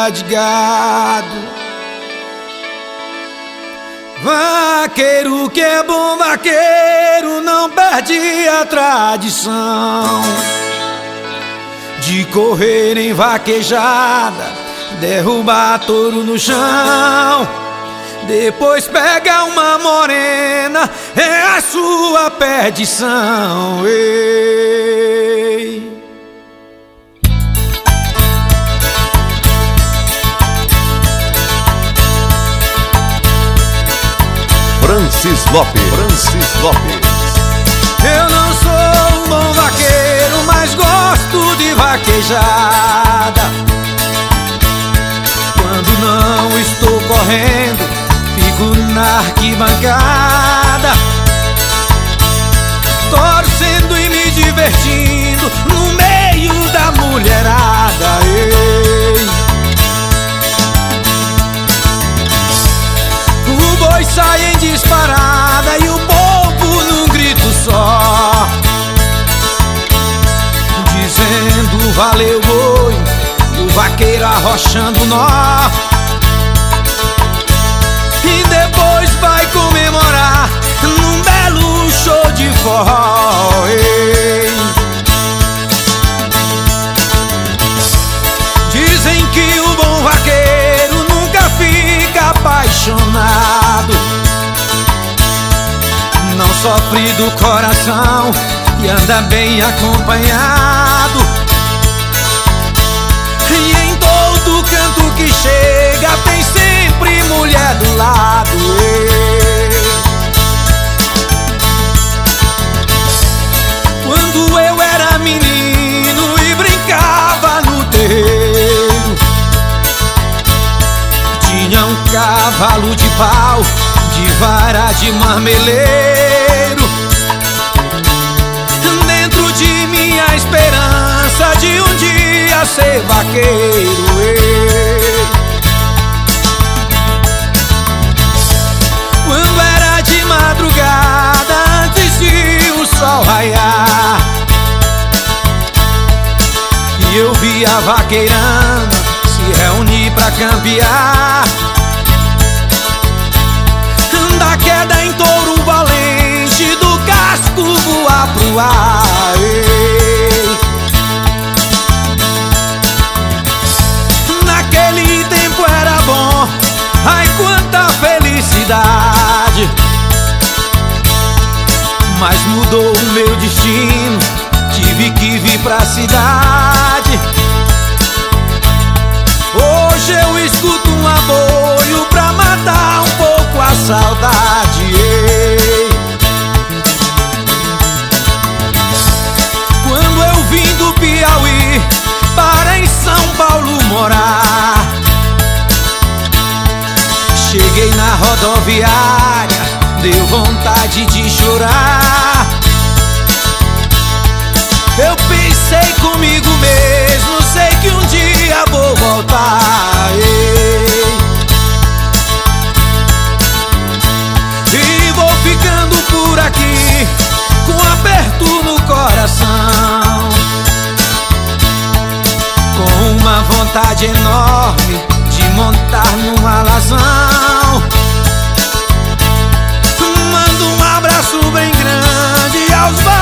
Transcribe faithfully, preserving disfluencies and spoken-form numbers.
cuida de gado. Vaqueiro que é bom vaqueiro não perde a tradição de correr em vaquejada, derrubar touro no chão, depois pega uma morena, é a sua perdição. Ei. Francis Lopes, Francis Lopes. Eu não sou um bom vaqueiro, mas gosto de vaquejada. Quando não estou correndo, fico na arquibancada, torcendo e me divertindo no meio da mulherada. Ei. O boi sai em disparada e o povo num grito só, dizendo valeu boi, e o vaqueiro arrochando nó. E depois vai comemorar num belo show de forró. Ei. Dizem que o bom vaqueiro nunca fica apaixonado, não sofre do coração e anda bem acompanhado. E em todo canto que chega tem sempre mulher do lado. Ei. Quando eu era menino e brincava no terreiro, tinha um cavalo de pau de vara de marmeleiro, dentro de minha esperança de um dia ser vaqueiro. Ei. Quando era de madrugada, antes de o sol raiar, e eu via a vaqueirama se reunir pra campear, da queda em touro valente, do casco voar pro ar. Ei. Naquele tempo era bom, ai quanta felicidade, mas mudou o meu destino, tive que vir pra cidade. Hoje eu escuto um aboio pra matar um pouco a saudade. Ei. Quando eu vim do Piauí para em São Paulo morar, cheguei na rodoviária, deu vontade de chorar. Eu pensei comigo mesmo, sei que um dia vou voltar. Ei. E vou ficando por aqui com um aperto no coração, com uma vontade enorme de montar num alazão. Mando um abraço bem grande aos